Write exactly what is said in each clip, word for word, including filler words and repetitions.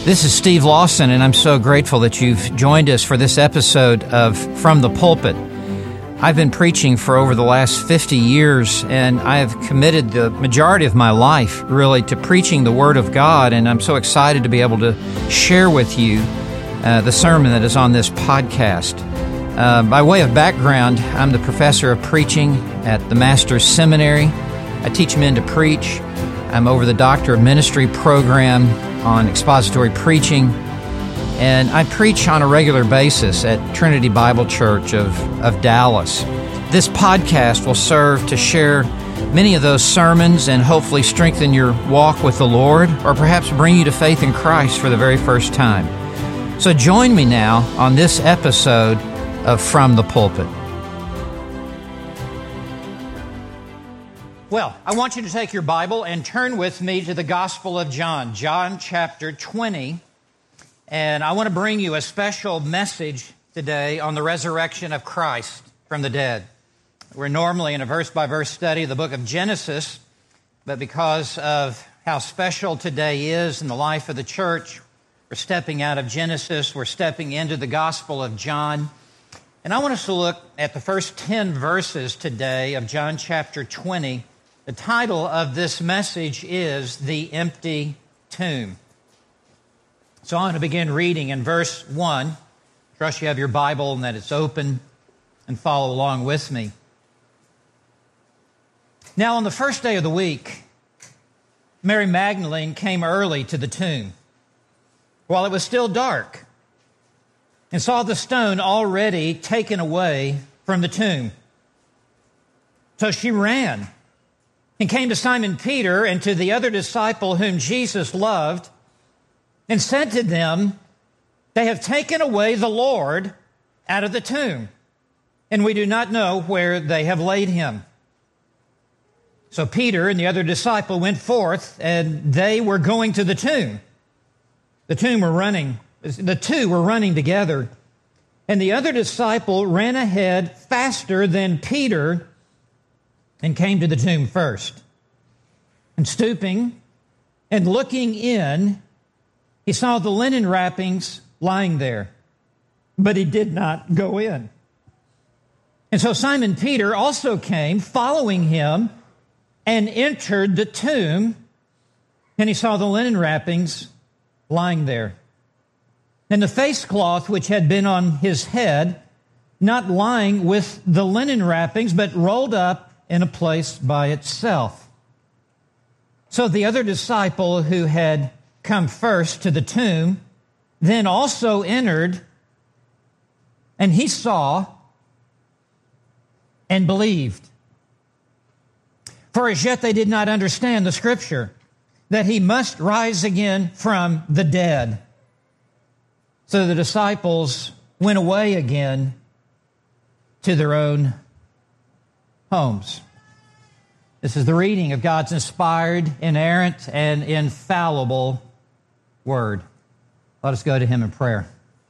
This is Steve Lawson, and I'm so grateful that you've joined us for this episode of From the Pulpit. I've been preaching for over the last fifty years, and I have committed the majority of my life, really, to preaching the Word of God, and I'm so excited to be able to share with you uh, the sermon that is on this podcast. Uh, by way of background, I'm the professor of preaching at the Master's Seminary. I teach men to preach. I'm over the Doctor of Ministry program on expository preaching, and I preach on a regular basis at Trinity Bible Church of, of Dallas. This podcast will serve to share many of those sermons and hopefully strengthen your walk with the Lord, or perhaps bring you to faith in Christ for the very first time. So join me now on this episode of From the Pulpit. Well, I want you to take your Bible and turn with me to the Gospel of John, John chapter twenty. And I want to bring you a special message today on the resurrection of Christ from the dead. We're normally in a verse-by-verse study of the book of Genesis, but because of how special today is in the life of the church, we're stepping out of Genesis, we're stepping into the Gospel of John. And I want us to look at the first ten verses today of John chapter twenty. The title of this message is The Empty Tomb. So I'm going to begin reading in verse one. Trust you have your Bible and that it's open, and follow along with me. Now on the first day of the week, Mary Magdalene came early to the tomb while it was still dark, and saw the stone already taken away from the tomb. So she ran and came to Simon Peter and to the other disciple whom Jesus loved, and said to them, "They have taken away the Lord out of the tomb, and we do not know where they have laid him." So Peter and the other disciple went forth, and they were going to the tomb. The tomb were running, the two were running together, and the other disciple ran ahead faster than Peter and came to the tomb first. And stooping and looking in, he saw the linen wrappings lying there, but he did not go in. And so Simon Peter also came, following him, and entered the tomb, and he saw the linen wrappings lying there, and the face cloth which had been on his head, not lying with the linen wrappings, but rolled up in a place by itself. So the other disciple who had come first to the tomb then also entered, and he saw and believed. For as yet they did not understand the scripture, that he must rise again from the dead. So the disciples went away again to their own homes. This is the reading of God's inspired, inerrant, and infallible Word. Let us go to Him in prayer.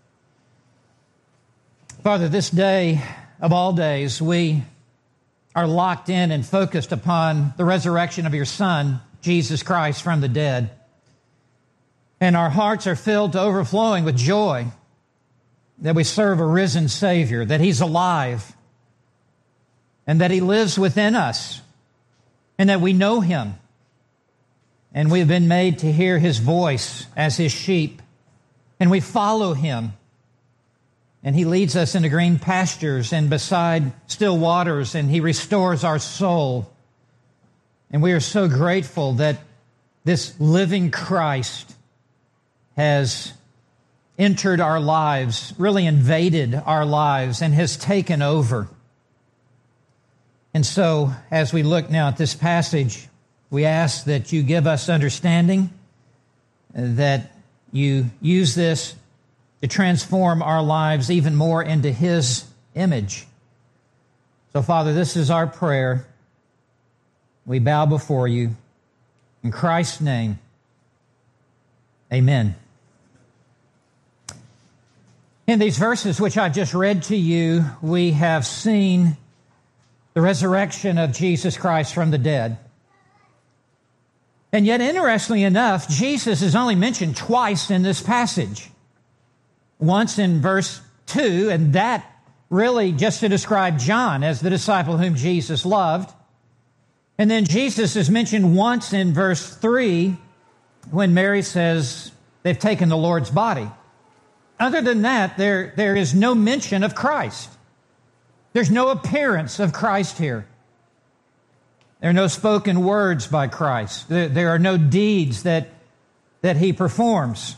Father, this day of all days, we are locked in and focused upon the resurrection of your Son, Jesus Christ, from the dead. And our hearts are filled to overflowing with joy that we serve a risen Savior, that He's alive, and that He lives within us, and that we know Him, and we have been made to hear His voice as His sheep, and we follow Him, and He leads us into green pastures and beside still waters, and He restores our soul. And we are so grateful that this living Christ has entered our lives, really invaded our lives, and has taken over. And so, as we look now at this passage, we ask that you give us understanding, that you use this to transform our lives even more into His image. So, Father, this is our prayer. We bow before you. In Christ's name, amen. In these verses which I've just read to you, we have seen the resurrection of Jesus Christ from the dead. And yet, interestingly enough, Jesus is only mentioned twice in this passage. Once in verse two, and that really just to describe John as the disciple whom Jesus loved. And then Jesus is mentioned once in verse three when Mary says they've taken the Lord's body. Other than that, there, there is no mention of Christ. There's no appearance of Christ here. There are no spoken words by Christ. There, there are no deeds that, that he performs.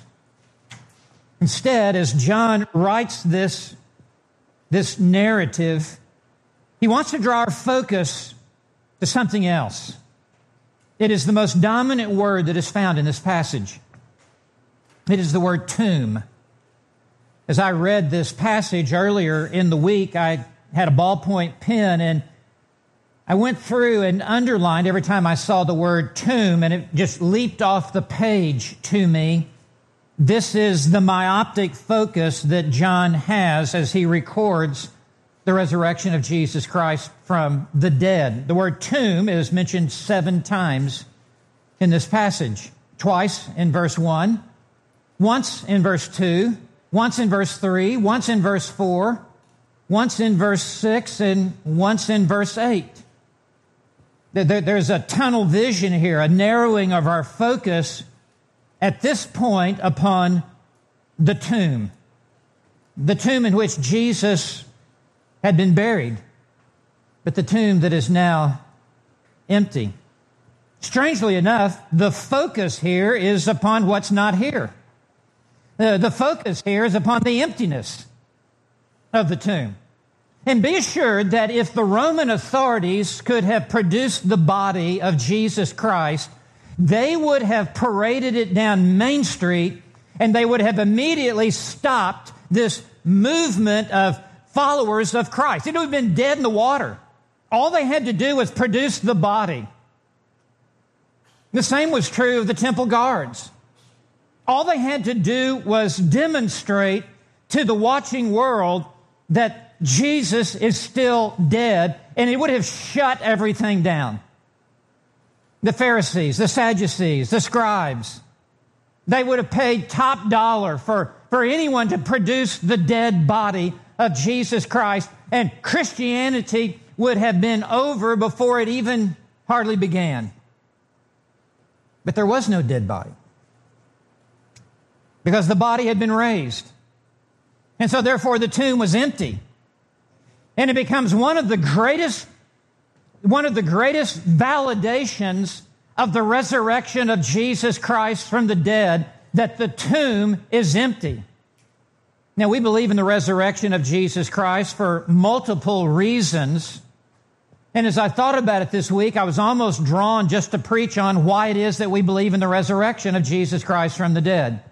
Instead, as John writes this, this narrative, he wants to draw our focus to something else. It is the most dominant word that is found in this passage. It is the word tomb. As I read this passage earlier in the week, I had a ballpoint pen and I went through and underlined every time I saw the word tomb, and it just leaped off the page to me. This is the myopic focus that John has as he records the resurrection of Jesus Christ from the dead. The word tomb is mentioned seven times in this passage. Twice in verse one, once in verse two, once in verse three, once in verse four, once in verse six, and once in verse eight. There's a tunnel vision here, a narrowing of our focus at this point upon the tomb. The tomb in which Jesus had been buried, but the tomb that is now empty. Strangely enough, the focus here is upon what's not here. The, the focus here is upon the emptiness of the tomb. And be assured that if the Roman authorities could have produced the body of Jesus Christ, they would have paraded it down Main Street, and they would have immediately stopped this movement of followers of Christ. It would have been dead in the water. All they had to do was produce the body. The same was true of the temple guards. All they had to do was demonstrate to the watching world that Jesus is still dead, and it would have shut everything down. The Pharisees, the Sadducees, the scribes, they would have paid top dollar for, for anyone to produce the dead body of Jesus Christ, and Christianity would have been over before it even hardly began. But there was no dead body, because the body had been raised. And so therefore the tomb was empty. And it becomes one of the greatest, one of the greatest validations of the resurrection of Jesus Christ from the dead, that the tomb is empty. Now, we believe in the resurrection of Jesus Christ for multiple reasons. And as I thought about it this week, I was almost drawn just to preach on why it is that we believe in the resurrection of Jesus Christ from the dead.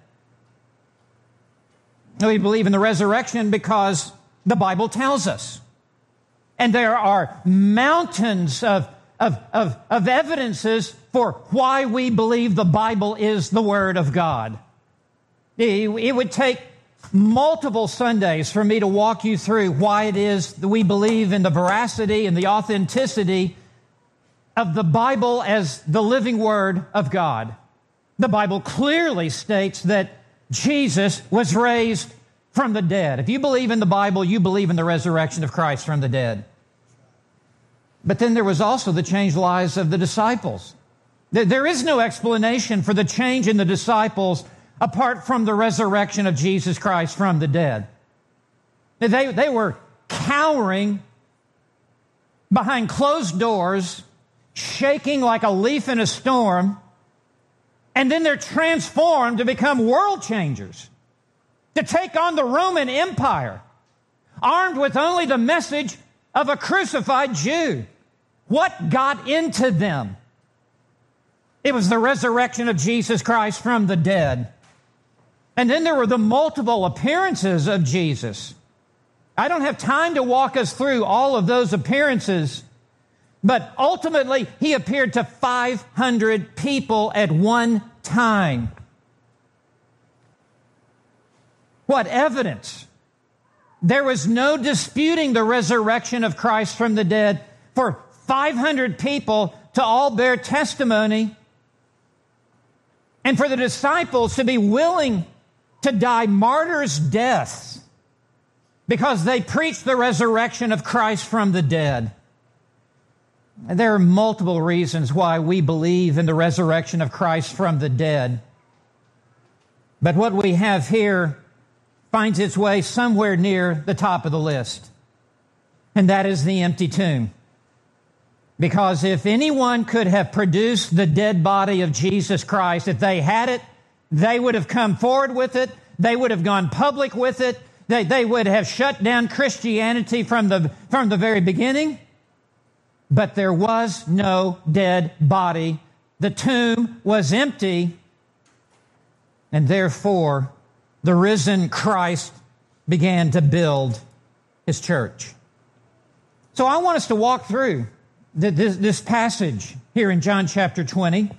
We believe in the resurrection because the Bible tells us. And there are mountains of, of, of, of evidences for why we believe the Bible is the Word of God. It, it would take multiple Sundays for me to walk you through why it is that we believe in the veracity and the authenticity of the Bible as the living Word of God. The Bible clearly states that Jesus was raised from the dead. If you believe in the Bible, you believe in the resurrection of Christ from the dead. But then there was also the changed lives of the disciples. There is no explanation for the change in the disciples apart from the resurrection of Jesus Christ from the dead. They, they were cowering behind closed doors, shaking like a leaf in a storm, and then they're transformed to become world changers, to take on the Roman Empire, armed with only the message of a crucified Jew. What got into them? It was the resurrection of Jesus Christ from the dead. And then there were the multiple appearances of Jesus. I don't have time to walk us through all of those appearances, but ultimately he appeared to five hundred people at one time. What evidence? There was no disputing the resurrection of Christ from the dead for five hundred people to all bear testimony and for the disciples to be willing to die martyrs' deaths because they preached the resurrection of Christ from the dead. And there are multiple reasons why we believe in the resurrection of Christ from the dead. But what we have here finds its way somewhere near the top of the list, and that is the empty tomb. Because if anyone could have produced the dead body of Jesus Christ, if they had it, they would have come forward with it. They would have gone public with it. They, they would have shut down Christianity from the, from the very beginning. But there was no dead body. The tomb was empty. And therefore, the risen Christ began to build His church. So I want us to walk through this, this passage here in John chapter twenty.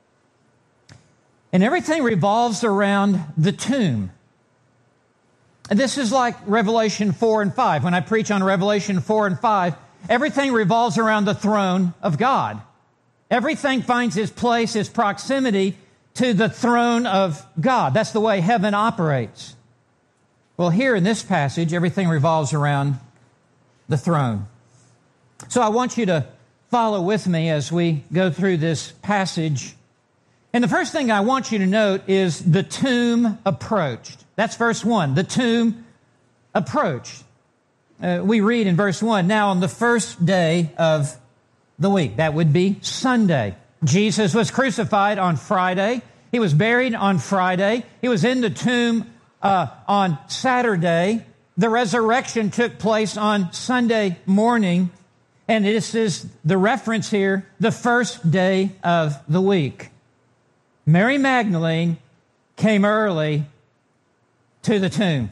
And everything revolves around the tomb. And this is like Revelation four and five. When I preach on Revelation four and five, everything revolves around the throne of God. Everything finds its place, its proximity to the throne of God. That's the way heaven operates. Well, here in this passage, everything revolves around the throne. So I want you to follow with me as we go through this passage. And the first thing I want you to note is the tomb approached. That's verse one. The tomb approached. Uh, we read in verse one, now on the first day of the week, that would be Sunday. Jesus was crucified on Friday. He was buried on Friday. He was in the tomb uh, on Saturday. The resurrection took place on Sunday morning. And this is the reference here, the first day of the week. Mary Magdalene came early to the tomb.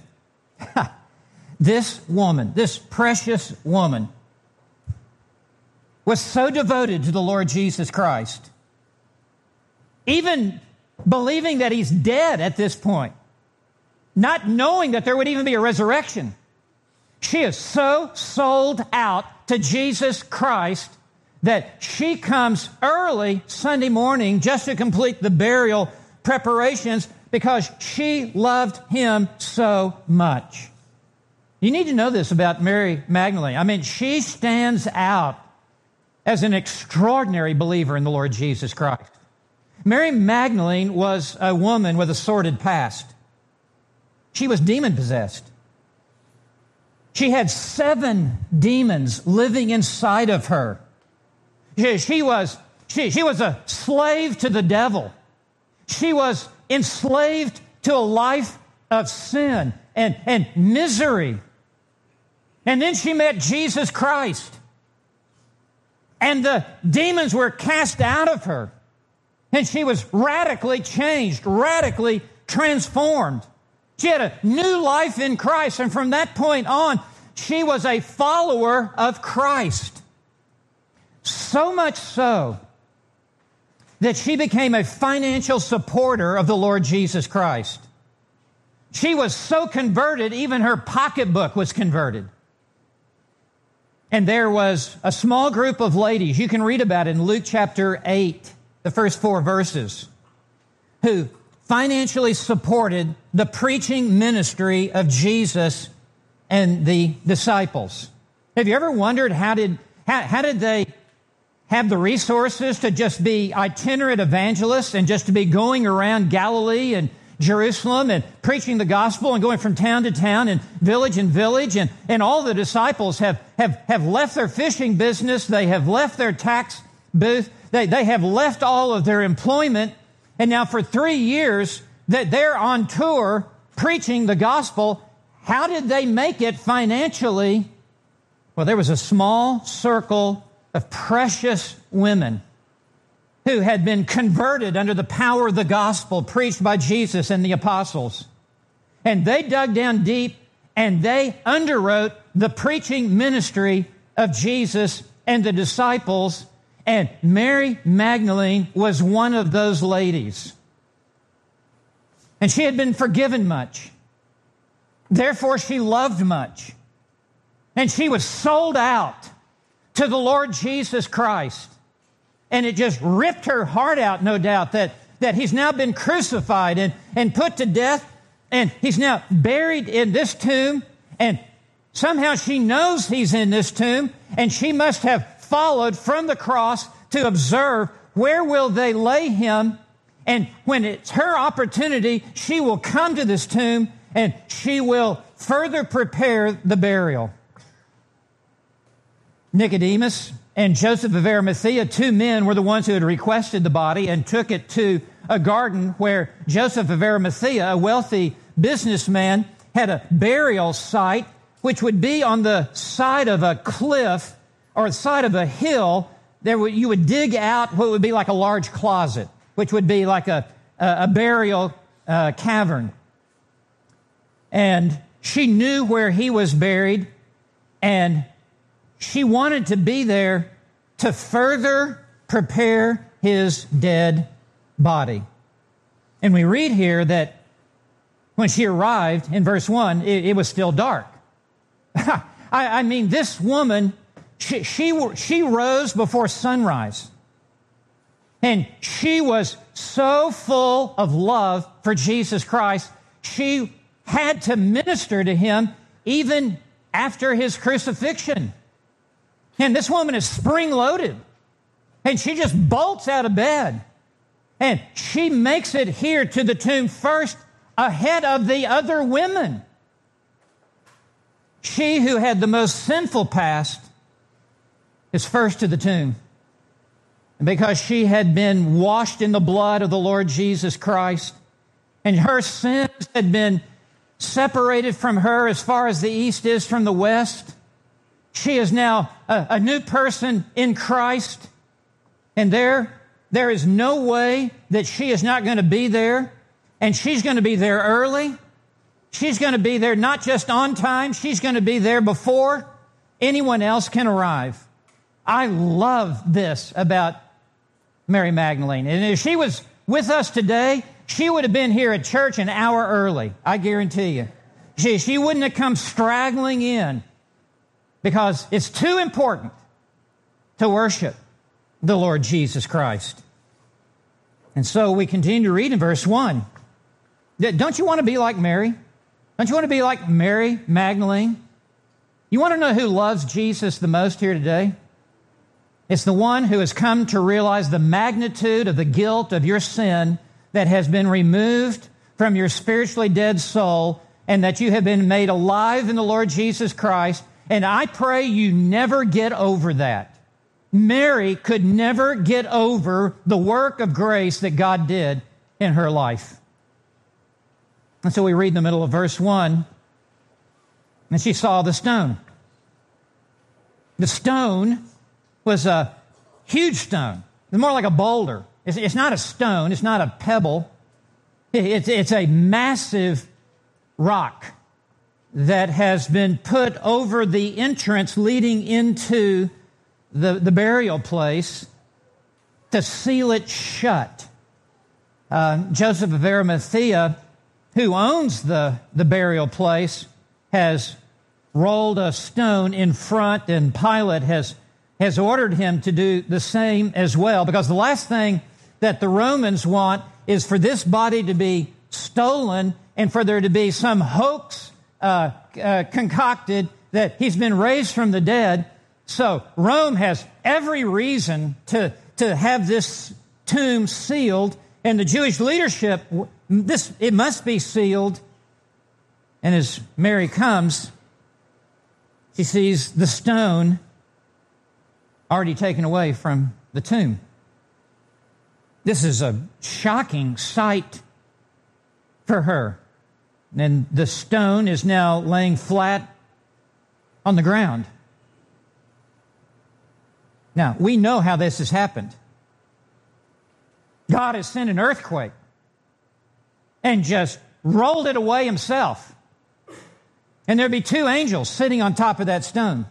This woman, this precious woman, was so devoted to the Lord Jesus Christ, even believing that He's dead at this point, not knowing that there would even be a resurrection. She is so sold out to Jesus Christ that she comes early Sunday morning just to complete the burial preparations because she loved Him so much. You need to know this about Mary Magdalene. I mean, she stands out as an extraordinary believer in the Lord Jesus Christ. Mary Magdalene was a woman with a sordid past. She was demon-possessed. She had seven demons living inside of her. She, she, was, she, she was a slave to the devil. She was enslaved to a life of sin and, and misery. And then she met Jesus Christ. And the demons were cast out of her. And she was radically changed, radically transformed. She had a new life in Christ, and from that point on, she was a follower of Christ. So much so that she became a financial supporter of the Lord Jesus Christ. She was so converted, even her pocketbook was converted. And there was a small group of ladies, you can read about it in Luke chapter eight, the first four verses, who financially supported the preaching ministry of Jesus and the disciples. Have you ever wondered how did how, how did they have the resources to just be itinerant evangelists and just to be going around Galilee and Jerusalem and preaching the gospel and going from town to town and village and village, and, and all the disciples have, have, have left their fishing business, they have left their tax booth, they, they have left all of their employment, and now for three years that they're on tour preaching the gospel. How did they make it financially? Well, there was a small circle of precious women who had been converted under the power of the gospel preached by Jesus and the apostles. And they dug down deep and they underwrote the preaching ministry of Jesus and the disciples. And Mary Magdalene was one of those ladies. And she had been forgiven much. Therefore, she loved much. And she was sold out to the Lord Jesus Christ. And it just ripped her heart out, no doubt, that, that he's now been crucified and, and put to death, and he's now buried in this tomb, and somehow she knows he's in this tomb, and she must have followed from the cross to observe where will they lay him. And when it's her opportunity, she will come to this tomb and she will further prepare the burial. Nicodemus and Joseph of Arimathea, two men, were the ones who had requested the body and took it to a garden where Joseph of Arimathea, a wealthy businessman, had a burial site which would be on the side of a cliff or the side of a hill. There would, you would dig out what would be like a large closet, which would be like a, a, a burial uh, cavern. And she knew where he was buried, and she wanted to be there to further prepare his dead body. And we read here that when she arrived in verse one, it, it was still dark. I, I mean, this woman, she, she, she rose before sunrise. And she was so full of love for Jesus Christ, she had to minister to him even after his crucifixion. And this woman is spring-loaded. And she just bolts out of bed. And she makes it here to the tomb first ahead of the other women. She who had the most sinful past is first to the tomb. And because she had been washed in the blood of the Lord Jesus Christ, and her sins had been separated from her as far as the east is from the west, she is now a, a new person in Christ. And there, there is no way that she is not going to be there. And she's going to be there early. She's going to be there not just on time. She's going to be there before anyone else can arrive. I love this about Mary Magdalene. And if she was with us today, she would have been here at church an hour early. I guarantee you. She, she wouldn't have come straggling in, because it's too important to worship the Lord Jesus Christ. And so we continue to read in verse one. Don't you want to be like Mary? Don't you want to be like Mary Magdalene? You want to know who loves Jesus the most here today? It's the one who has come to realize the magnitude of the guilt of your sin that has been removed from your spiritually dead soul, and that you have been made alive in the Lord Jesus Christ. And I pray you never get over that. Mary could never get over the work of grace that God did in her life. And so we read in the middle of verse one, and she saw the stone. The stone was a huge stone. It's more like a boulder. It's, it's not a stone. It's not a pebble. It's, it's a massive rock that has been put over the entrance leading into the, the burial place to seal it shut. Uh, Joseph of Arimathea, who owns the, the burial place, has rolled a stone in front, and Pilate has, has ordered him to do the same as well, because the last thing that the Romans want is for this body to be stolen and for there to be some hoax uh, uh, concocted that he's been raised from the dead. So Rome has every reason to, to have this tomb sealed, and the Jewish leadership, this it must be sealed. And as Mary comes, she sees the stone already taken away from the tomb. This is a shocking sight for her. And the stone is now laying flat on the ground. Now, we know how this has happened. God has sent an earthquake and just rolled it away himself. And there'd be two angels sitting on top of that stone.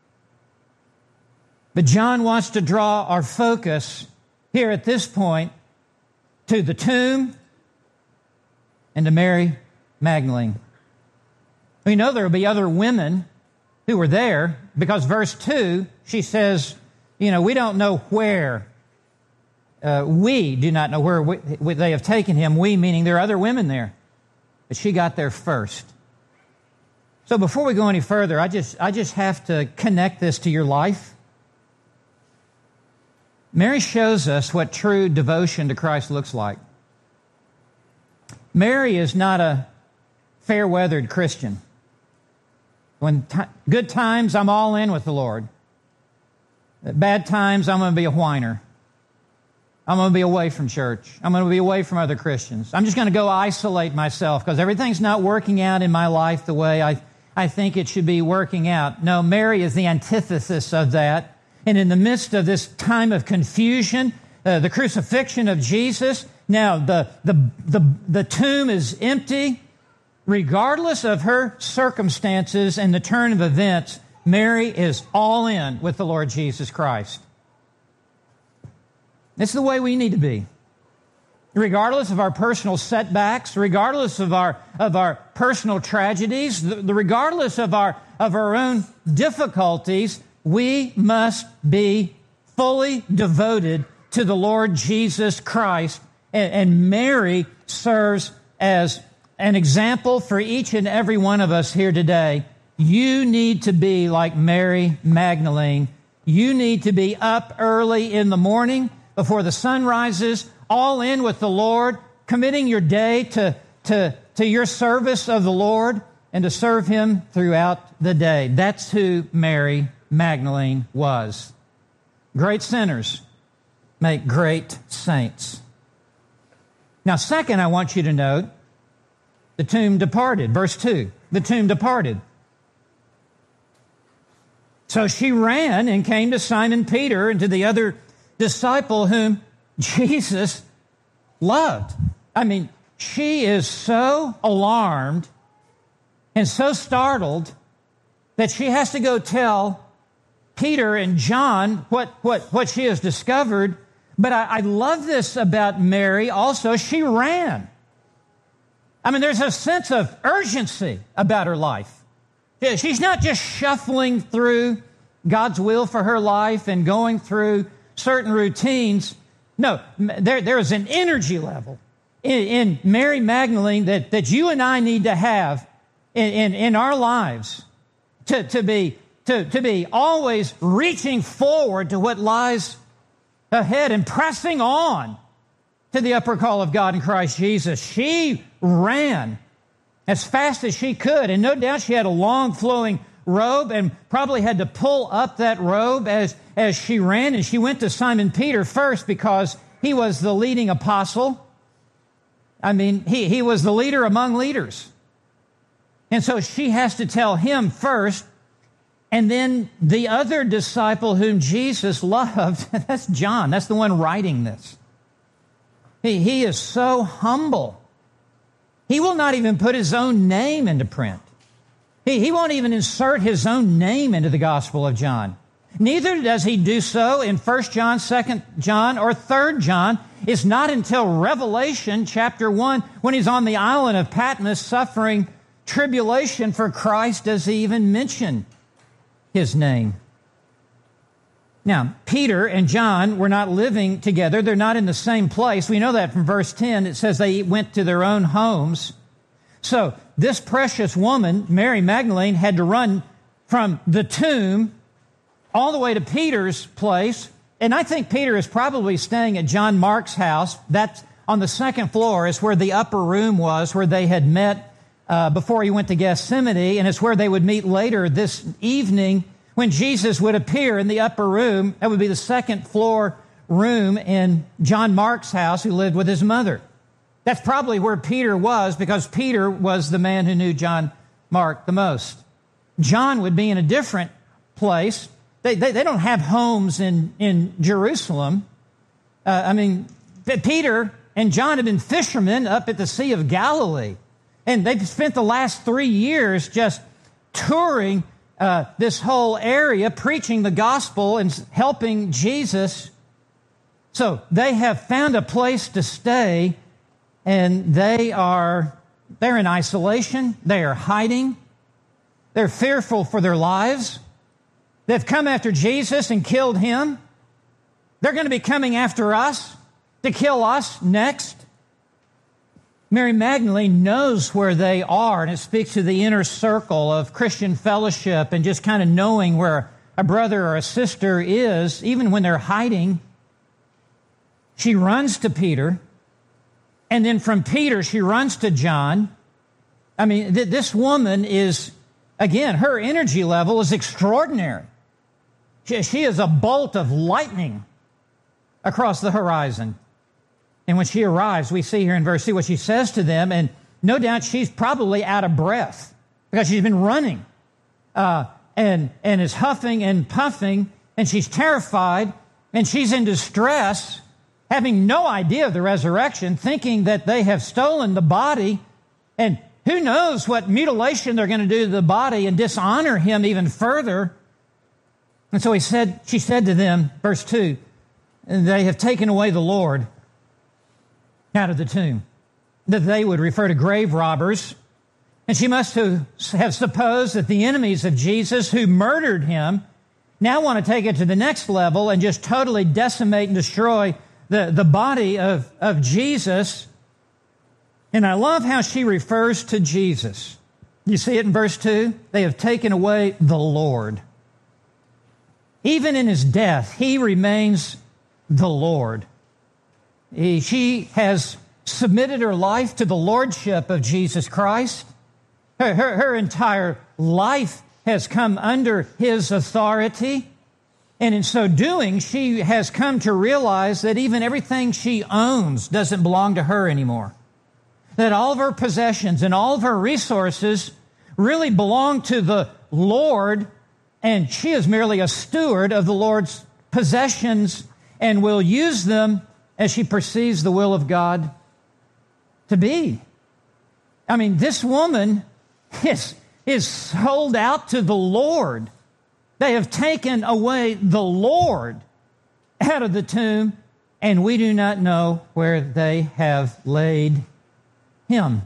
But John wants to draw our focus here at this point to the tomb and to Mary Magdalene. We know there will be other women who were there, because verse two, she says, you know, we don't know where uh, we do not know where we, we, they have taken him. We, meaning there are other women there. But she got there first. So before we go any further, I just, I just have to connect this to your life. Mary shows us what true devotion to Christ looks like. Mary is not a fair-weathered Christian. When t- good times, I'm all in with the Lord. At bad times, I'm going to be a whiner. I'm going to be away from church. I'm going to be away from other Christians. I'm just going to go isolate myself because everything's not working out in my life the way I, I think it should be working out. No, Mary is the antithesis of that. And in the midst of this time of confusion, uh, the crucifixion of Jesus, now the, the, the, the tomb is empty. Regardless of her circumstances and the turn of events, Mary is all in with the Lord Jesus Christ. It's the way we need to be. Regardless of our personal setbacks, regardless of our of our personal tragedies, the, the regardless of our of our own difficulties, we must be fully devoted to the Lord Jesus Christ. And, and Mary serves as an example for each and every one of us here today. You need to be like Mary Magdalene. You need to be up early in the morning before the sun rises, all in with the Lord, committing your day to, to, to your service of the Lord and to serve Him throughout the day. That's who Mary Magdalene was. Great sinners make great saints. Now, second, I want you to note, the tomb departed. Verse two, the tomb departed. So she ran and came to Simon Peter and to the other disciple whom Jesus loved. I mean, she is so alarmed and so startled that she has to go tell Peter and John what, what, what she has discovered. But I, I love this about Mary also. She ran. I mean, there's a sense of urgency about her life. She's not just shuffling through God's will for her life and going through certain routines. No, there, there is an energy level in, in Mary Magdalene that, that you and I need to have in, in, in our lives to, to, be, to, to be always reaching forward to what lies ahead and pressing on to the upper call of God in Christ Jesus. She ran as fast as she could, and no doubt she had a long flowing robe and probably had to pull up that robe as, as she ran. And she went to Simon Peter first because he was the leading apostle. I mean, he, he was the leader among leaders. And so she has to tell him first. And then the other disciple whom Jesus loved, that's John. That's the one writing this. He, he is so humble. He will not even put his own name into print. He, he won't even insert his own name into the Gospel of John. Neither does he do so in First John, Second John, or Third John. It's not until Revelation chapter one, when he's on the island of Patmos suffering tribulation for Christ, does he even mention his name. Now, Peter and John were not living together. They're not in the same place. We know that from verse ten. It says they went to their own homes. So this precious woman, Mary Magdalene, had to run from the tomb all the way to Peter's place. And I think Peter is probably staying at John Mark's house. That's on the second floor is where the upper room was, where they had met uh, before he went to Gethsemane. And it's where they would meet later this evening when Jesus would appear in the upper room. That would be the second floor room in John Mark's house, who lived with his mother. That's probably where Peter was, because Peter was the man who knew John Mark the most. John would be in a different place. They, they, they don't have homes in, in Jerusalem. Uh, I mean, Peter and John had been fishermen up at the Sea of Galilee. And they've spent the last three years just touring uh, this whole area, preaching the gospel and helping Jesus. So they have found a place to stay, and they are, they're in isolation. They are hiding. They're fearful for their lives. They've come after Jesus and killed him. They're going to be coming after us. to kill us next? Mary Magdalene knows where they are, and it speaks to the inner circle of Christian fellowship and just kind of knowing where a brother or a sister is, even when they're hiding. She runs to Peter, and then from Peter, she runs to John. I mean, th- this woman is, again, her energy level is extraordinary. She, she is a bolt of lightning across the horizon. And when she arrives, we see here in verse two what she says to them, and no doubt she's probably out of breath because she's been running uh, and, and is huffing and puffing, and she's terrified, and she's in distress, having no idea of the resurrection, thinking that they have stolen the body, and who knows what mutilation they're going to do to the body and dishonor him even further. And so he said, she said to them, verse two, they have taken away the Lord out of the tomb. That they would refer to grave robbers. And she must have supposed that the enemies of Jesus who murdered him now want to take it to the next level and just totally decimate and destroy the, the body of, of Jesus. And I love how she refers to Jesus. You see it in verse two? They have taken away the Lord. Even in his death, he remains the Lord. He, she has submitted her life to the lordship of Jesus Christ. Her, her, her entire life has come under his authority. And in so doing, she has come to realize that even everything she owns doesn't belong to her anymore. That all of her possessions and all of her resources really belong to the Lord, and she is merely a steward of the Lord's possessions and will use them as she perceives the will of God to be. I mean, this woman is, is sold out to the Lord. They have taken away the Lord out of the tomb, and we do not know where they have laid him.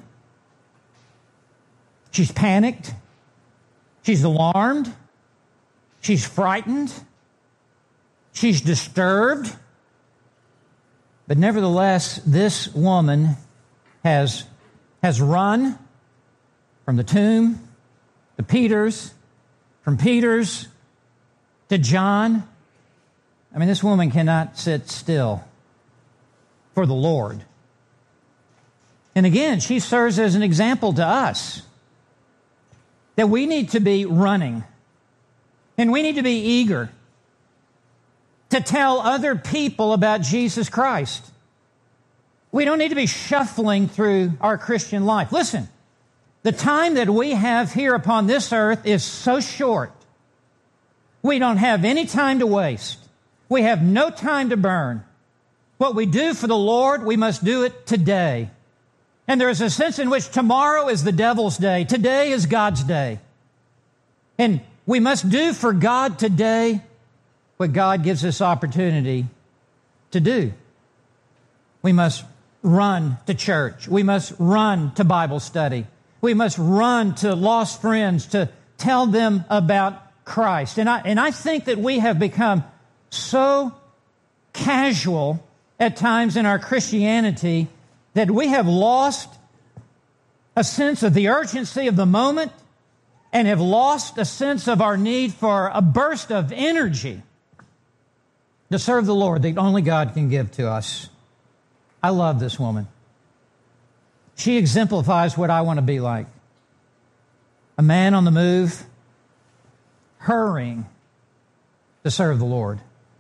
She's panicked. She's alarmed. She's frightened. She's disturbed. But nevertheless, this woman has, has run from the tomb to Peter's, from Peter's to John. I mean, this woman cannot sit still for the Lord. And again, she serves as an example to us that we need to be running and we need to be eager to tell other people about Jesus Christ. We don't need to be shuffling through our Christian life. Listen, the time that we have here upon this earth is so short. We don't have any time to waste. We have no time to burn. What we do for the Lord, we must do it today. And there is a sense in which tomorrow is the devil's day. Today is God's day. And we must do for God today what God gives us opportunity to do. We must run to church. We must run to Bible study. We must run to lost friends to tell them about Christ. And I, and I think that we have become so casual at times in our Christianity that we have lost a sense of the urgency of the moment and have lost a sense of our need for a burst of energy to serve the Lord that only God can give to us. I love this woman. She exemplifies what I want to be like. A man on the move, hurrying to serve the Lord.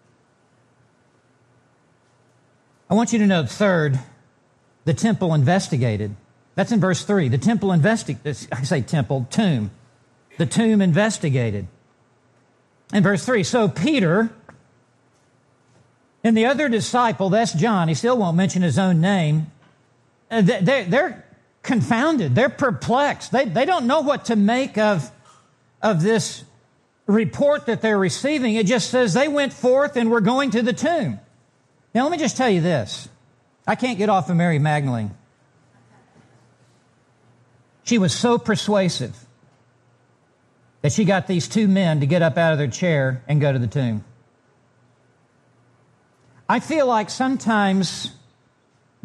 I want you to note, third, the temple investigated. That's in verse three. The temple investigated. I say temple, tomb. The tomb investigated. In verse three, so Peter and the other disciple, that's John, he still won't mention his own name, they're confounded. They're perplexed. They, they don't know what to make of, of this report that they're receiving. It just says they went forth and were going to the tomb. Now, let me just tell you this. I can't get off of Mary Magdalene. She was so persuasive that she got these two men to get up out of their chair and go to the tomb. I feel like sometimes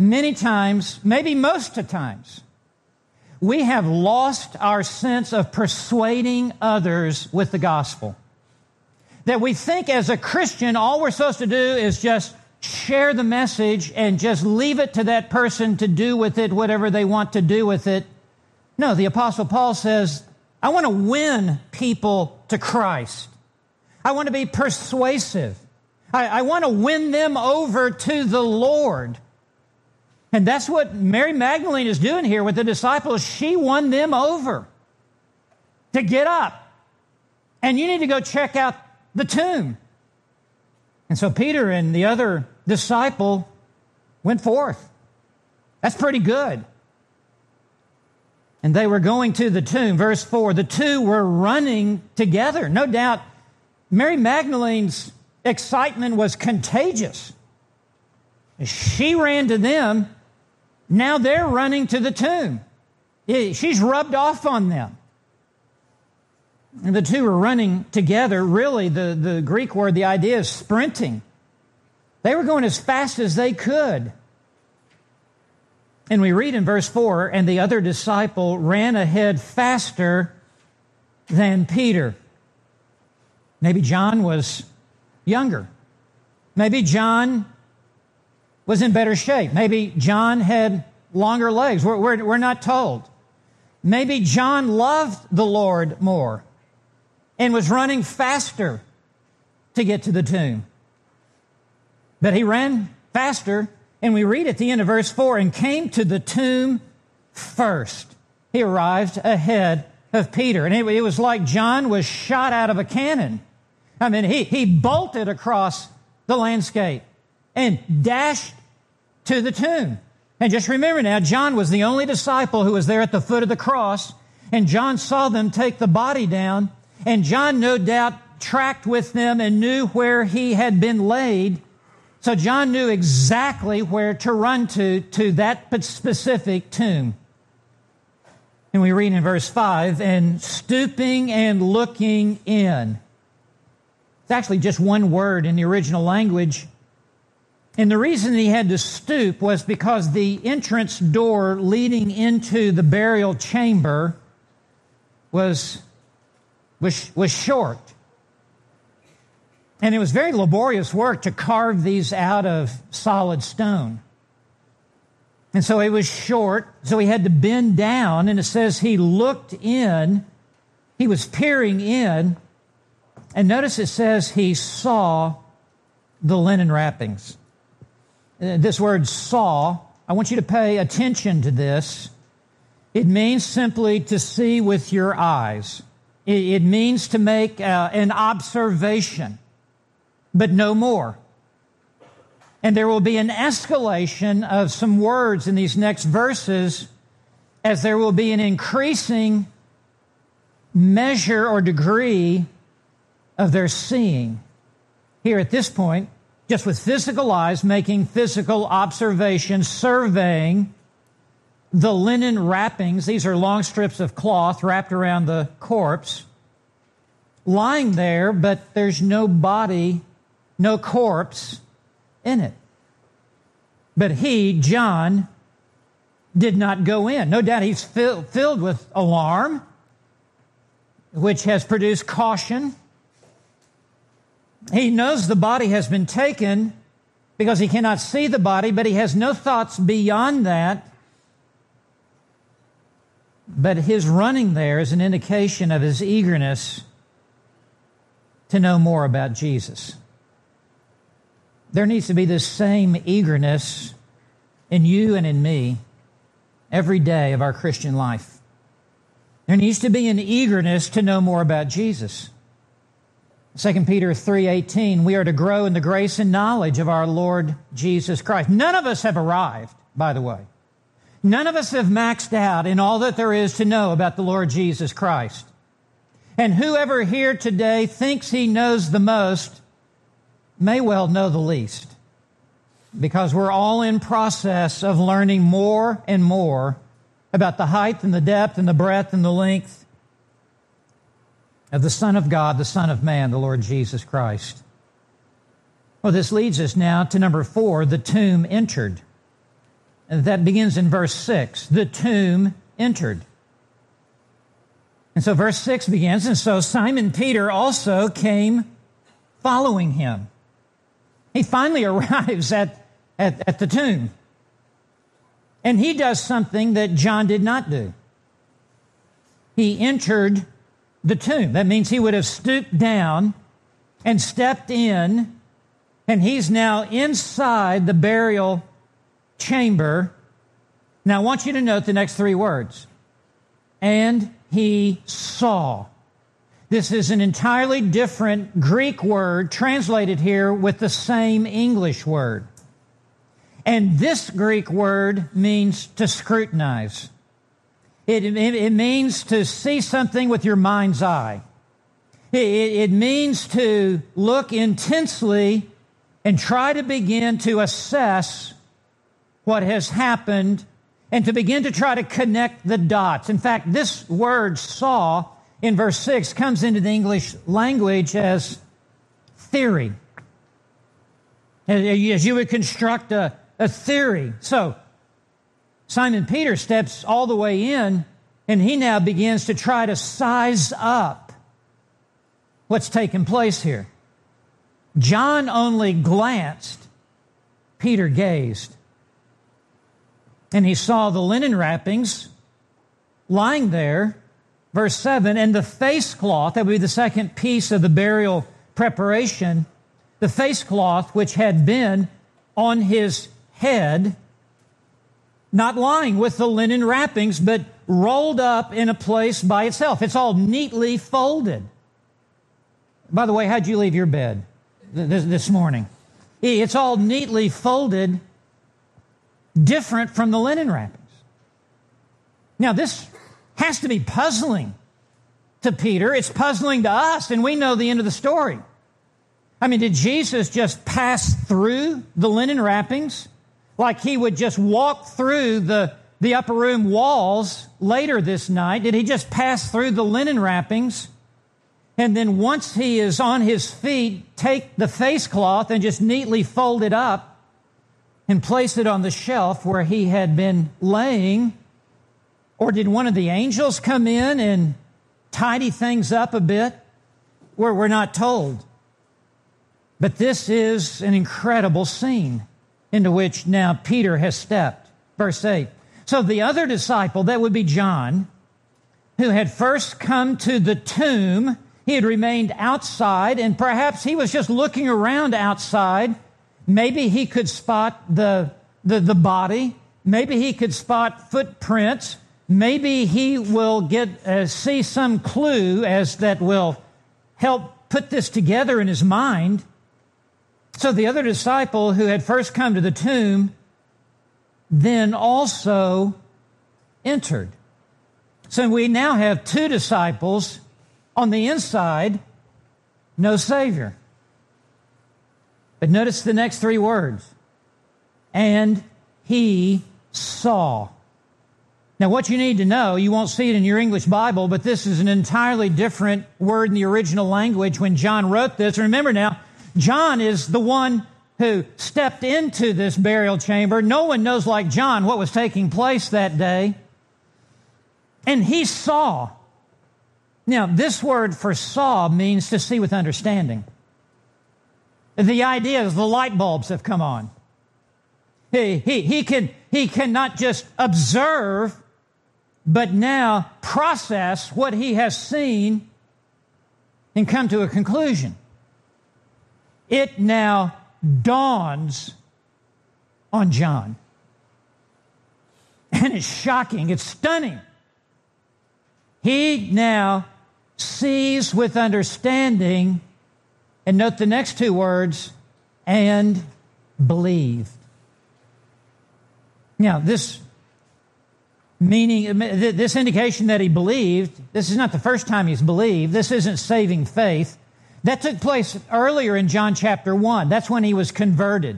many times, maybe most of times, we have lost our sense of persuading others with the gospel. That we think as a Christian, all we're supposed to do is just share the message and just leave it to that person to do with it whatever they want to do with it. No, the Apostle Paul says, I want to win people to Christ. I want to be persuasive. I, I want to win them over to the Lord. And that's what Mary Magdalene is doing here with the disciples. She won them over to get up. And you need to go check out the tomb. And so Peter and the other disciple went forth. That's pretty good. And they were going to the tomb. Verse four, the two were running together. No doubt, Mary Magdalene's excitement was contagious. She ran to them. Now they're running to the tomb. She's rubbed off on them. And the two were running together. Really, the, the Greek word, the idea is sprinting. They were going as fast as they could. And we read in verse four, and the other disciple ran ahead faster than Peter. Maybe John was younger. Maybe John was in better shape. Maybe John had longer legs. We're, we're, we're not told. Maybe John loved the Lord more and was running faster to get to the tomb. But he ran faster, and we read at the end of verse four, and came to the tomb first. He arrived ahead of Peter. And it, it was like John was shot out of a cannon. I mean, he, he bolted across the landscape and dashed to the tomb. And just remember now, John was the only disciple who was there at the foot of the cross, and John saw them take the body down, and John no doubt tracked with them and knew where he had been laid. So John knew exactly where to run to, to that specific tomb. And we read in verse five, and stooping and looking in. It's actually just one word in the original language. And the reason he had to stoop was because the entrance door leading into the burial chamber was, was, was short. And it was very laborious work to carve these out of solid stone. And so it was short, so he had to bend down, and it says he looked in, he was peering in, and notice it says he saw the linen wrappings. This word saw, I want you to pay attention to this. It means simply to see with your eyes. It means to make uh, an observation, but no more. And there will be an escalation of some words in these next verses as there will be an increasing measure or degree of their seeing. Here at this point, just with physical eyes, making physical observations, surveying the linen wrappings. These are long strips of cloth wrapped around the corpse, lying there, but there's no body, no corpse in it. But he, John, did not go in. No doubt he's fill, filled with alarm, which has produced caution. He knows the body has been taken because he cannot see the body, but he has no thoughts beyond that. But his running there is an indication of his eagerness to know more about Jesus. There needs to be this same eagerness in you and in me every day of our Christian life. There needs to be an eagerness to know more about Jesus. Second Peter three eighteen, we are to grow in the grace and knowledge of our Lord Jesus Christ. None of us have arrived, by the way. None of us have maxed out in all that there is to know about the Lord Jesus Christ. And whoever here today thinks he knows the most may well know the least, because we're all in process of learning more and more about the height and the depth and the breadth and the length of the Son of God, the Son of Man, the Lord Jesus Christ. Well, this leads us now to number four, the tomb entered. that begins in verse six. The tomb entered. And so verse six begins, and so Simon Peter also came following him. He finally arrives at, at, at the tomb. And he does something that John did not do. He entered the tomb. That means he would have stooped down and stepped in, and he's now inside the burial chamber. Now, I want you to note the next three words. And he saw. This is an entirely different Greek word translated here with the same English word. And this Greek word means to scrutinize. It, it, it means to see something with your mind's eye. It, it means to look intensely and try to begin to assess what has happened and to begin to try to connect the dots. In fact, this word saw in verse six comes into the English language as theory. As you would construct a, a theory. So, Simon Peter steps all the way in, and he now begins to try to size up what's taken place here. John only glanced, Peter gazed. And he saw the linen wrappings lying there, verse seven, and the face cloth, that would be the second piece of the burial preparation, the face cloth which had been on his head, not lying with the linen wrappings, but rolled up in a place by itself. It's all neatly folded. By the way, how'd you leave your bed this, this morning? It's all neatly folded, different from the linen wrappings. Now, this has to be puzzling to Peter. It's puzzling to us, and we know the end of the story. I mean, did Jesus just pass through the linen wrappings like he would just walk through the, the upper room walls later this night? Did he just pass through the linen wrappings and then once he is on his feet, take the face cloth and just neatly fold it up and place it on the shelf where he had been laying? Or did one of the angels come in and tidy things up a bit? Where we're not told. But this is an incredible scene into which now Peter has stepped. Verse eight. So the other disciple, that would be John, who had first come to the tomb, he had remained outside, and perhaps he was just looking around outside. Maybe he could spot the, the, the body. Maybe he could spot footprints. Maybe he will get uh, see some clue as that will help put this together in his mind. So the other disciple who had first come to the tomb then also entered. So we now have two disciples on the inside, no Savior. But notice the next three words. And he saw. Now, what you need to know, you won't see it in your English Bible, but this is an entirely different word in the original language when John wrote this. Remember now, John is the one who stepped into this burial chamber. No one knows like John what was taking place that day. And he saw. Now, this word for saw means to see with understanding. The idea is the light bulbs have come on. He, he, he, can, he can not just observe, but now process what he has seen and come to a conclusion. It now dawns on John. And it's shocking. It's stunning. He now sees with understanding, and note the next two words, and believed. Now, this meaning, this indication that he believed, this is not the first time he's believed. This isn't saving faith. That took place earlier in John chapter one. That's when he was converted.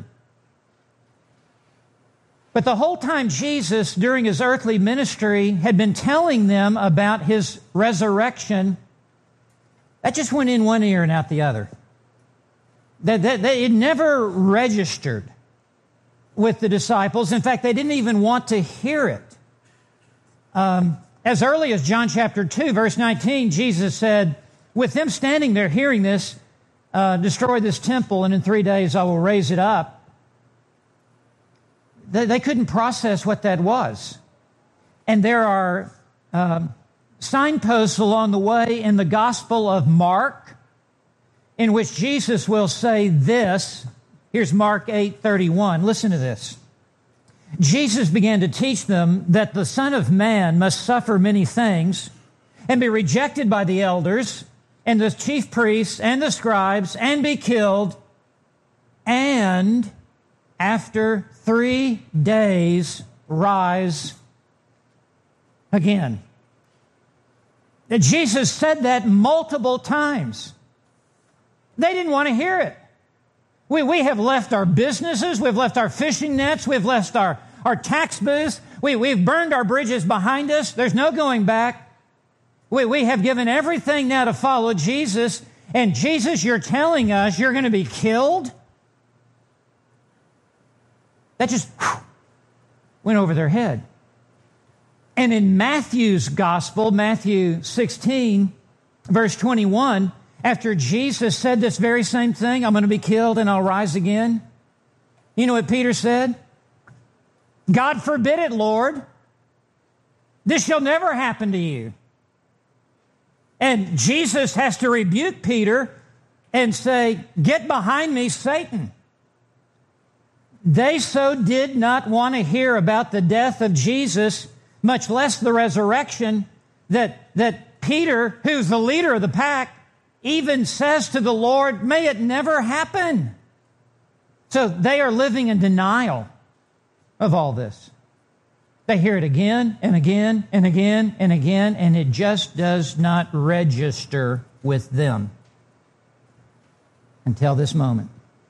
But the whole time Jesus, during his earthly ministry, had been telling them about his resurrection, that just went in one ear and out the other. That, that, that it never registered. with the disciples. In fact, they didn't even want to hear it. Um, as early as John chapter two, verse nineteen, Jesus said, with them standing there hearing this, uh, destroy this temple, and in three days I will raise it up. They, they couldn't process what that was. And there are um, signposts along the way in the Gospel of Mark in which Jesus will say this. Here's Mark eight thirty-one. Listen to this. Jesus began to teach them that the Son of Man must suffer many things and be rejected by the elders and the chief priests and the scribes and be killed, and after three days rise again. And Jesus said that multiple times. They didn't want to hear it. We, we have left our businesses, we've left our fishing nets, we've left our, our tax booths, we, we've burned our bridges behind us, there's no going back. We, we have given everything now to follow Jesus, and Jesus, you're telling us you're going to be killed? That just whew, went over their head. And in Matthew's gospel, Matthew sixteen, verse twenty-one, after Jesus said this very same thing, I'm going to be killed and I'll rise again, you know what Peter said? God forbid it, Lord. This shall never happen to you. And Jesus has to rebuke Peter and say, get behind me, Satan. They so did not want to hear about the death of Jesus, much less the resurrection, that, that Peter, who's the leader of the pack, even says to the Lord, may it never happen. So they are living in denial of all this. They hear it again and again and again and again, and it just does not register with them until this moment.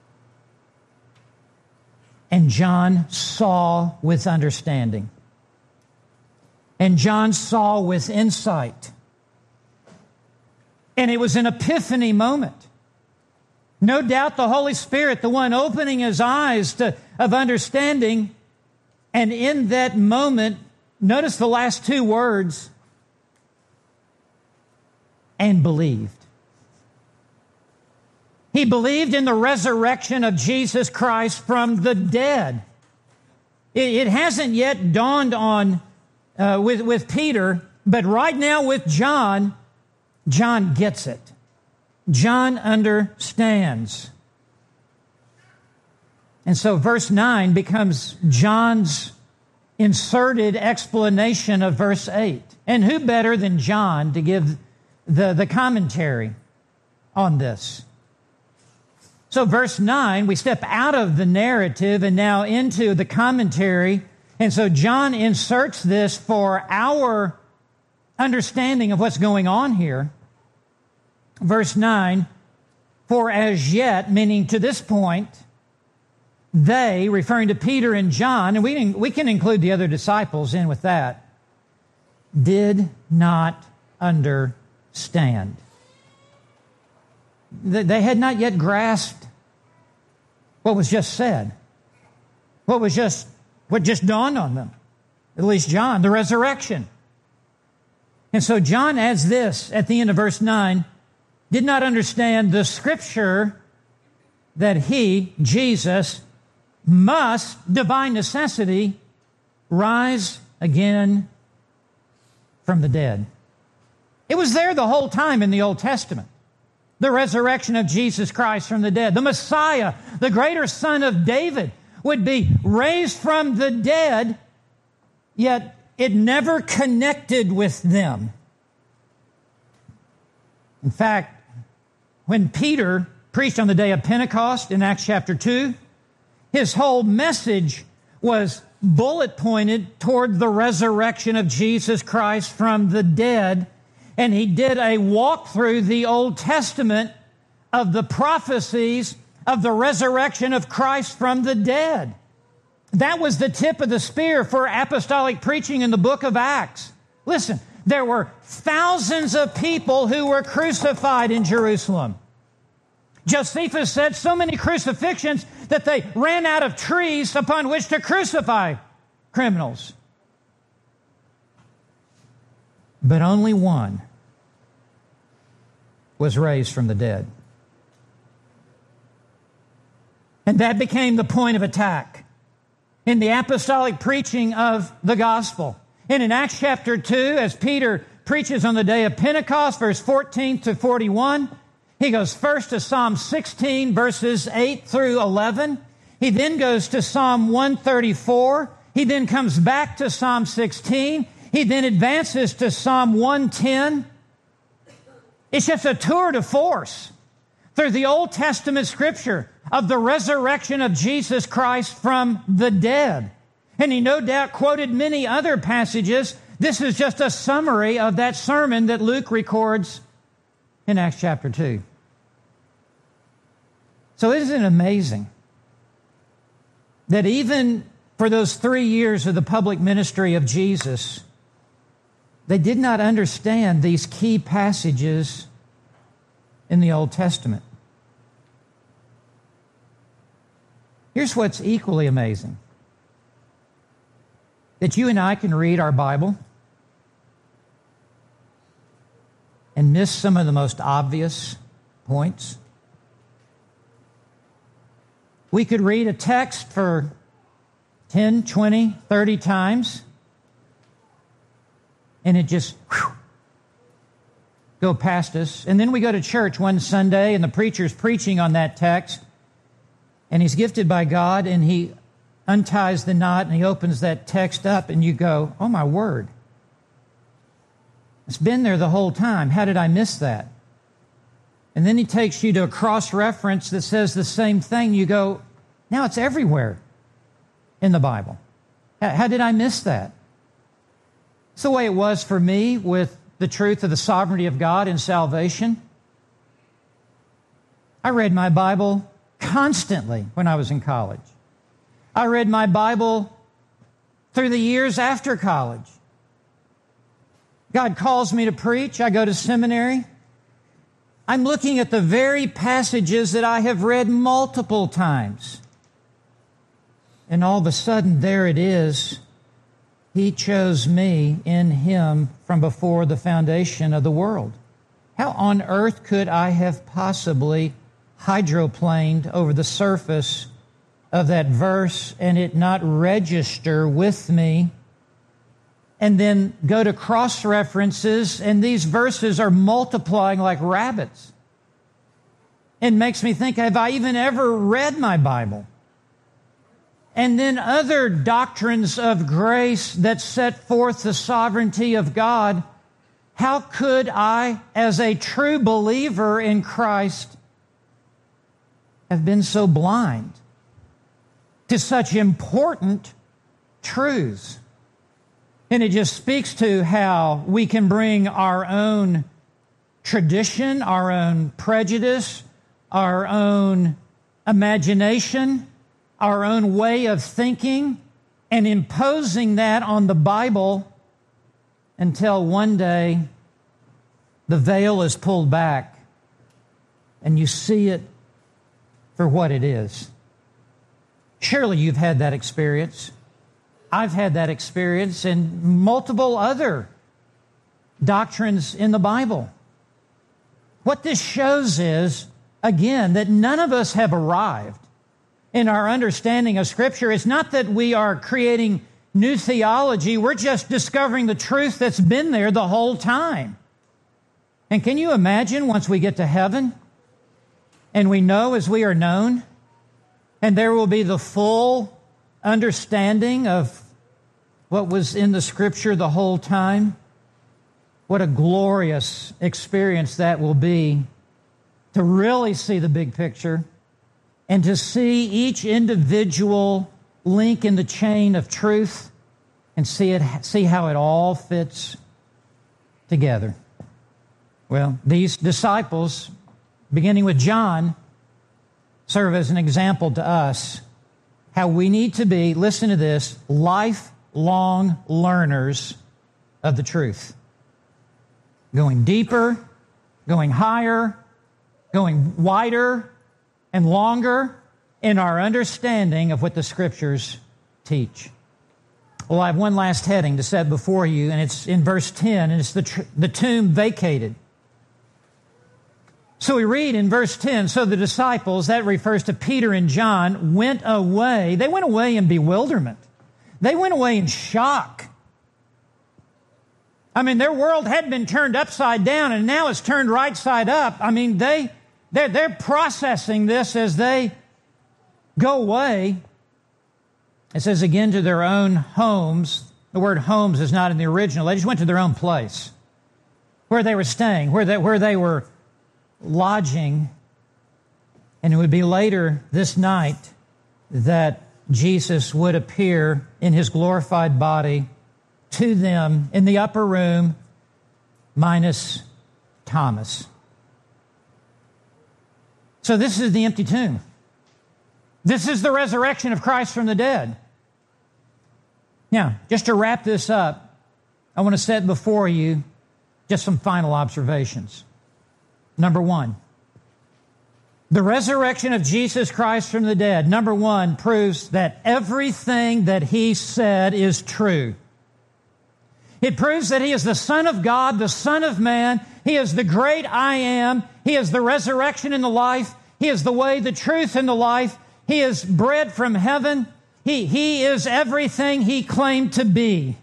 And John saw with understanding. And John saw with insight. And it was an epiphany moment. No doubt the Holy Spirit, the one opening his eyes to, of understanding. And in that moment, notice the last two words, and believed. He believed in the resurrection of Jesus Christ from the dead. It, it hasn't yet dawned on uh, with, with Peter, but right now with John, John gets it. John understands. And so verse nine becomes John's inserted explanation of verse eight. And who better than John to give the, the commentary on this? So verse nine, we step out of the narrative and now into the commentary. And so John inserts this for our understanding of what's going on here. Verse nine, for as yet, meaning to this point, they, referring to Peter and John, and we, we can include the other disciples in with that, did not understand. They had not yet grasped what was just said, what was just, what just dawned on them, at least John, the resurrection. And so John adds this at the end of verse nine, did not understand the scripture that he, Jesus, must, divine necessity, rise again from the dead. It was there the whole time in the Old Testament. The resurrection of Jesus Christ from the dead. The Messiah, the greater Son of David, would be raised from the dead, yet it never connected with them. In fact, when Peter preached on the day of Pentecost in Acts chapter two, his whole message was bullet pointed toward the resurrection of Jesus Christ from the dead. And he did a walk through the Old Testament of the prophecies of the resurrection of Christ from the dead. That was the tip of the spear for apostolic preaching in the book of Acts. Listen, there were thousands of people who were crucified in Jerusalem. Josephus said so many crucifixions that they ran out of trees upon which to crucify criminals. But only one was raised from the dead. And that became the point of attack in the apostolic preaching of the gospel. And in Acts chapter two, as Peter preaches on the day of Pentecost, verse fourteen to forty-one, he goes first to Psalm sixteen, verses eight through eleven. He then goes to Psalm one thirty-four. He then comes back to Psalm sixteen. He then advances to Psalm one ten. It's just a tour de force through the Old Testament Scripture of the resurrection of Jesus Christ from the dead. And he no doubt quoted many other passages. This is just a summary of that sermon that Luke records in Acts chapter two. So isn't it amazing that even for those three years of the public ministry of Jesus, they did not understand these key passages in the Old Testament? Here's what's equally amazing. That you and I can read our Bible and miss some of the most obvious points. We could read a text for ten, twenty, thirty times, and it just whew, go past us. And then we go to church one Sunday, and the preacher's preaching on that text, and he's gifted by God, and he unties the knot, and he opens that text up, and you go, oh, my word. It's been there the whole time. How did I miss that? And then he takes you to a cross-reference that says the same thing. You go, now it's everywhere in the Bible. How did I miss that? It's the way it was for me with the truth of the sovereignty of God in salvation. I read my Bible constantly when I was in college. I read my Bible through the years after college. God calls me to preach. I go to seminary. I'm looking at the very passages that I have read multiple times. And all of a sudden, there it is. He chose me in Him from before the foundation of the world. How on earth could I have possibly hydroplaned over the surface of that verse and it not register with me? And then go to cross-references, and these verses are multiplying like rabbits. It makes me think, have I even ever read my Bible? And then other doctrines of grace that set forth the sovereignty of God. How could I, as a true believer in Christ, have been so blind to such important truths? And it just speaks to how we can bring our own tradition, our own prejudice, our own imagination, our own way of thinking, and imposing that on the Bible until one day the veil is pulled back and you see it for what it is. Surely you've had that experience. I've had that experience in multiple other doctrines in the Bible. What this shows is, again, that none of us have arrived in our understanding of Scripture. It's not that we are creating new theology. We're just discovering the truth that's been there the whole time. And can you imagine once we get to heaven and we know as we are known, and there will be the full understanding of what was in the Scripture the whole time? What a glorious experience that will be to really see the big picture and to see each individual link in the chain of truth and see it, see how it all fits together. Well, these disciples, beginning with John, serve as an example to us how we need to be, listen to this, lifelong learners of the truth. Going deeper, going higher, going wider and longer in our understanding of what the Scriptures teach. Well, I have one last heading to set before you, and it's in verse ten, and it's the, tr- the tomb vacated. So we read in verse ten, so the disciples, that refers to Peter and John, went away. They went away in bewilderment. They went away in shock. I mean, their world had been turned upside down, and now it's turned right side up. I mean, they, they're, they're processing this as they go away. It says again to their own homes. The word homes is not in the original. They just went to their own place, where they were staying, where they, where they were lodging. And it would be later this night that Jesus would appear in His glorified body to them in the upper room, minus Thomas. So this is the empty tomb. This is the resurrection of Christ from the dead. Now, just to wrap this up, I want to set before you just some final observations. Number one, the resurrection of Jesus Christ from the dead, number one, proves that everything that He said is true. It proves that He is the Son of God, the Son of Man. He is the great I Am. He is the resurrection and the life. He is the way, the truth, and the life. He is bread from heaven. He, he is everything He claimed to be.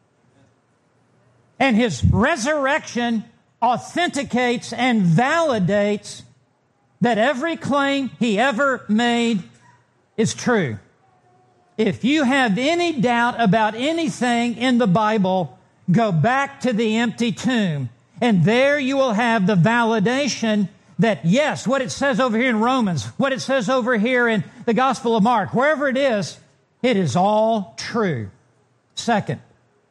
And His resurrection authenticates and validates that every claim He ever made is true. If you have any doubt about anything in the Bible, go back to the empty tomb, and there you will have the validation that, yes, what it says over here in Romans, what it says over here in the Gospel of Mark, wherever it is, it is all true. Second,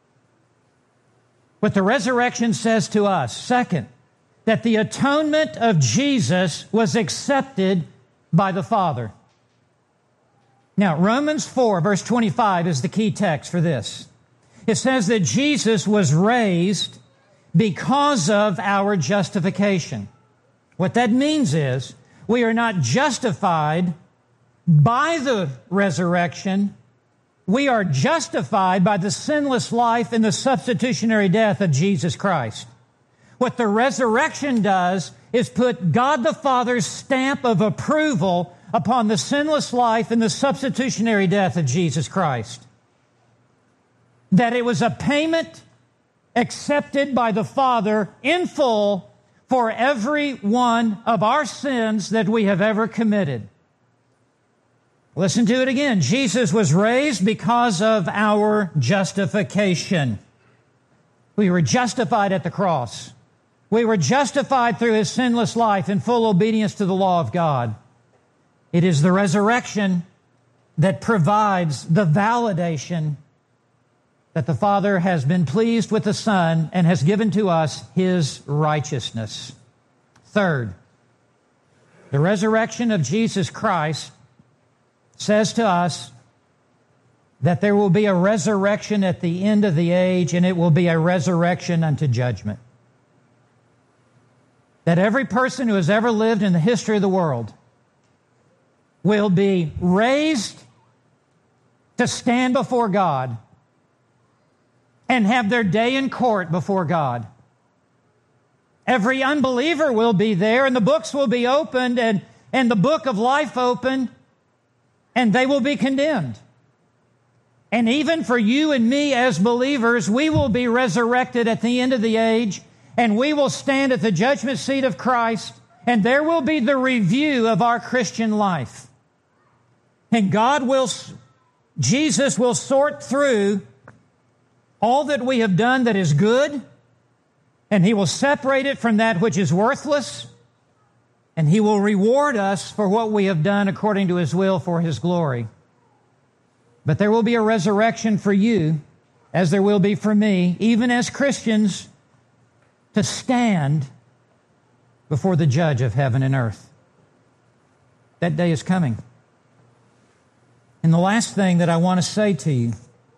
what the resurrection says to us. Second, that the atonement of Jesus was accepted by the Father. Now, Romans four, verse twenty-five is the key text for this. It says that Jesus was raised because of our justification. What that means is we are not justified by the resurrection. We are justified by the sinless life and the substitutionary death of Jesus Christ. What the resurrection does is put God the Father's stamp of approval upon the sinless life and the substitutionary death of Jesus Christ. That it was a payment accepted by the Father in full for every one of our sins that we have ever committed. Listen to it again. Jesus was raised because of our justification. We were justified at the cross. We were justified through His sinless life in full obedience to the law of God. It is the resurrection that provides the validation that the Father has been pleased with the Son and has given to us His righteousness. Third, the resurrection of Jesus Christ says to us that there will be a resurrection at the end of the age, and it will be a resurrection unto judgment. That every person who has ever lived in the history of the world will be raised to stand before God and have their day in court before God. Every unbeliever will be there, and the books will be opened, and, and the book of life opened, and they will be condemned. And even for you and me as believers, we will be resurrected at the end of the age, and we will stand at the judgment seat of Christ, and there will be the review of our Christian life. And God will, Jesus will sort through all that we have done that is good, and He will separate it from that which is worthless, and He will reward us for what we have done according to His will for His glory. But there will be a resurrection for you, as there will be for me, even as Christians, to stand before the judge of heaven and earth. That day is coming. And the last thing that I want to say to you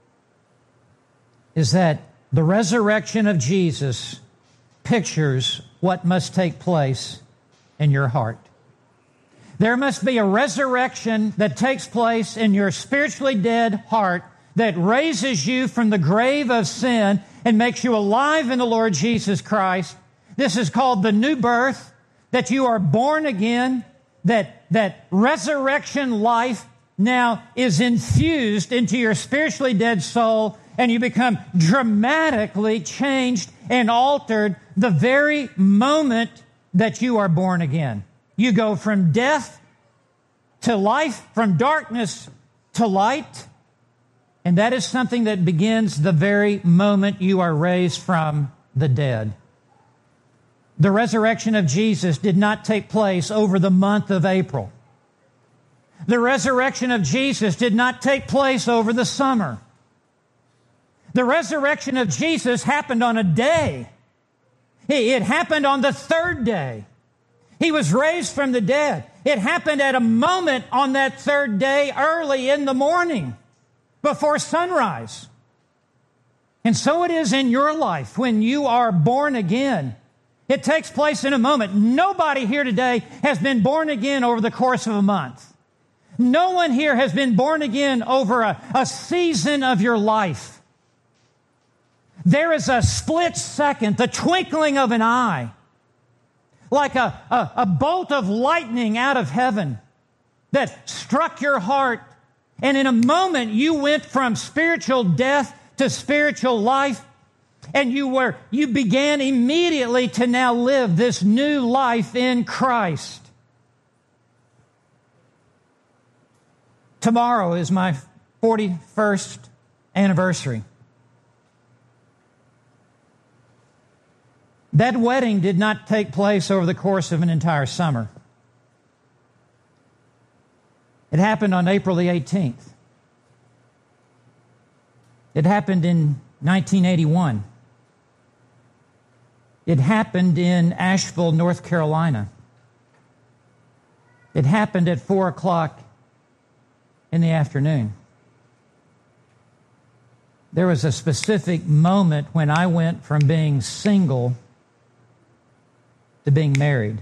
is that the resurrection of Jesus pictures what must take place in your heart. There must be a resurrection that takes place in your spiritually dead heart that raises you from the grave of sin and makes you alive in the Lord Jesus Christ. This is called the new birth, that you are born again, that, that resurrection life now is infused into your spiritually dead soul, and you become dramatically changed and altered the very moment that you are born again. You go from death to life, from darkness to light. And that is something that begins the very moment you are raised from the dead. The resurrection of Jesus did not take place over the month of April. The resurrection of Jesus did not take place over the summer. The resurrection of Jesus happened on a day. It happened on the third day. He was raised from the dead. It happened at a moment on that third day, early in the morning, before sunrise. And so it is in your life when you are born again. It takes place in a moment. Nobody here today has been born again over the course of a month. No one here has been born again over a, a season of your life. There is a split second, the twinkling of an eye, like a, a, a bolt of lightning out of heaven that struck your heart. And in a moment, you went from spiritual death to spiritual life. And you were, you began immediately to now live this new life in Christ. Tomorrow is my forty-first anniversary. That wedding did not take place over the course of an entire summer. It happened on April the eighteenth. It happened in nineteen eighty-one. It happened in Asheville, North Carolina. It happened at four o'clock in the afternoon. There was a specific moment when I went from being single to being married.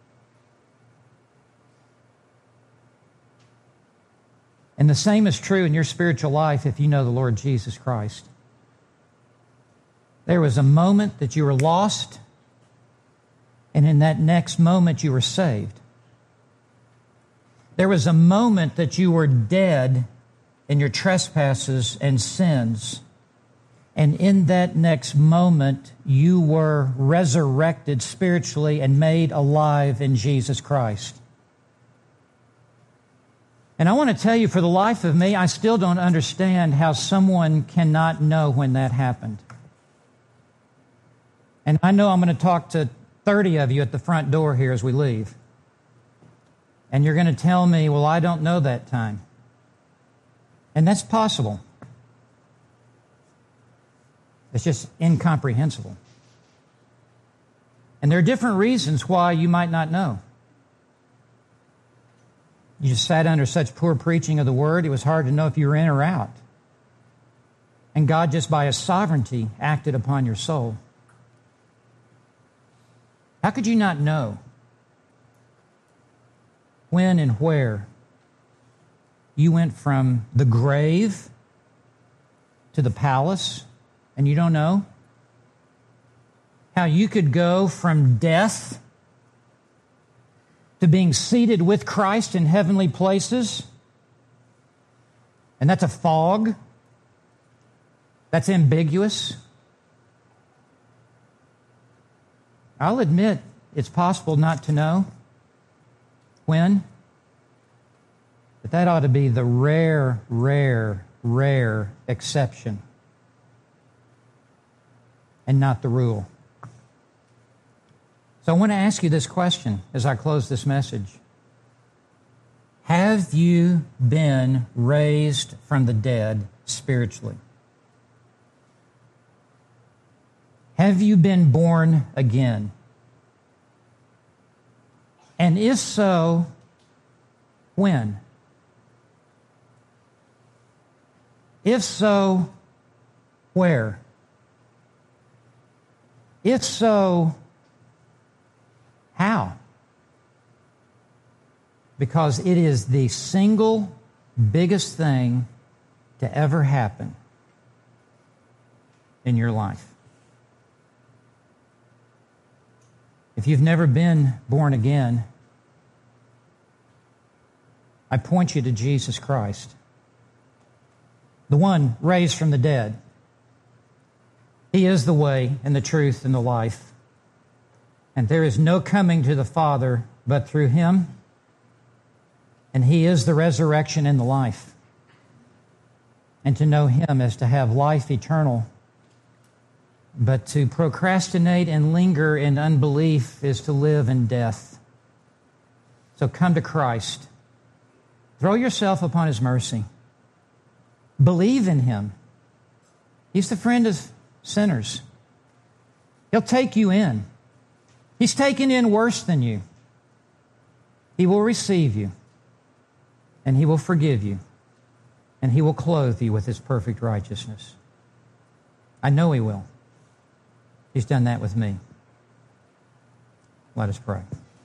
And the same is true in your spiritual life if you know the Lord Jesus Christ. There was a moment that you were lost, and in that next moment you were saved. There was a moment that you were dead in your trespasses and sins, and in that next moment you were resurrected spiritually and made alive in Jesus Christ. And I want to tell you, for the life of me, I still don't understand how someone cannot know when that happened. And I know I'm going to talk to thirty of you at the front door here as we leave. And you're going to tell me, well, I don't know that time. And that's possible. It's just incomprehensible. And there are different reasons why you might not know. You just sat under such poor preaching of the Word, it was hard to know if you were in or out. And God, just by His sovereignty, acted upon your soul. How could you not know when and where you went from the grave to the palace, and you don't know? How you could go from death to being seated with Christ in heavenly places? And that's a fog. That's ambiguous. I'll admit it's possible not to know when, but that ought to be the rare, rare, rare exception and not the rule. So I want to ask you this question as I close this message. Have you been raised from the dead spiritually? Have you been born again? And if so, when? If so, where? If so, how? because it is the single biggest thing to ever happen in your life. If you've never been born again, I point you to Jesus Christ, the one raised from the dead. He is the way and the truth and the life. And there is no coming to the Father but through Him. And He is the resurrection and the life. And to know Him is to have life eternal. But to procrastinate and linger in unbelief is to live in death. So come to Christ. Throw yourself upon His mercy. Believe in Him. He's the friend of sinners. He'll take you in. He's taken in worse than you. He will receive you. And He will forgive you. And He will clothe you with His perfect righteousness. I know He will. He's done that with me. Let us pray.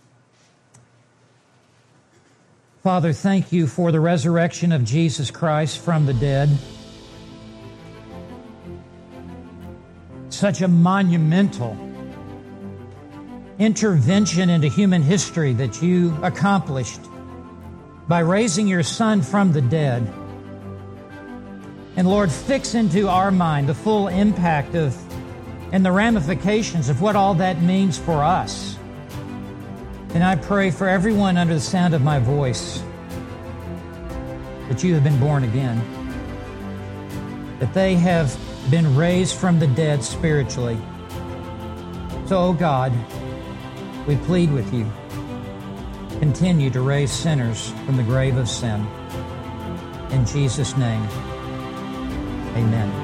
Father, thank You for the resurrection of Jesus Christ from the dead. Such a monumental intervention into human history that You accomplished by raising Your Son from the dead. And Lord, fix into our mind the full impact of and the ramifications of what all that means for us. And I pray for everyone under the sound of my voice that you have been born again, that they have been raised from the dead spiritually. So, oh God, we plead with You. Continue to raise sinners from the grave of sin. In Jesus' name, amen.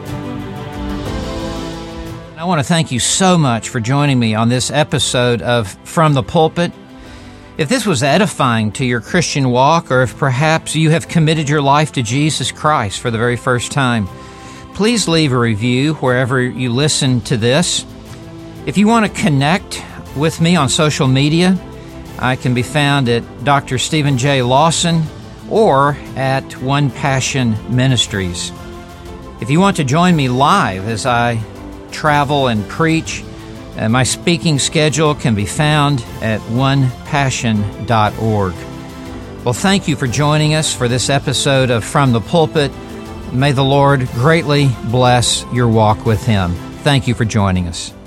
I want to thank you so much for joining me on this episode of From the Pulpit. If this was edifying to your Christian walk, or if perhaps you have committed your life to Jesus Christ for the very first time, please leave a review wherever you listen to this. If you want to connect with me on social media, I can be found at Doctor Stephen J. Lawson or at One Passion Ministries. If you want to join me live as I travel and preach, uh, my speaking schedule can be found at one passion dot org. Well, thank you for joining us for this episode of From the Pulpit. May the Lord greatly bless your walk with Him. Thank you for joining us.